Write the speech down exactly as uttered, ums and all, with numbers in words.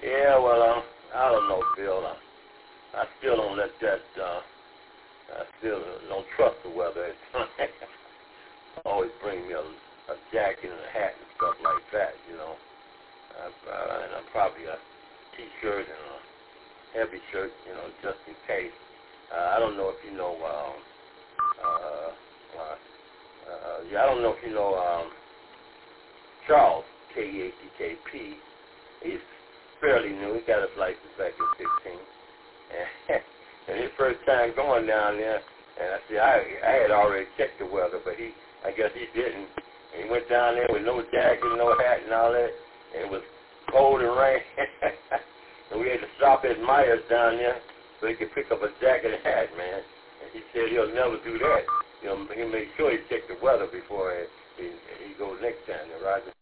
Yeah, well, uh, I don't know, Bill. I, I still don't let that, uh, I still don't trust the weather. It always bring me a, a jacket and a hat and stuff like that, you know. I, uh, and I'm probably a T-shirt and a heavy shirt, you know, just in case. Uh, I don't know if you know, um, uh, uh, uh, yeah, I don't know if you know um, Charles, K E A C K P. He's fairly new. He got his license back in sixteen. And, and his first time going down there, and I said, I, I had already checked the weather, but he, I guess he didn't. And he went down there with no jacket, no hat, and all that, and it was cold and rain. And we had to stop at Myers down there so he could pick up a jacket and hat, man. And he said he'll never do that. You know, he made sure he checked the weather before he, he, he goes next time, Roger.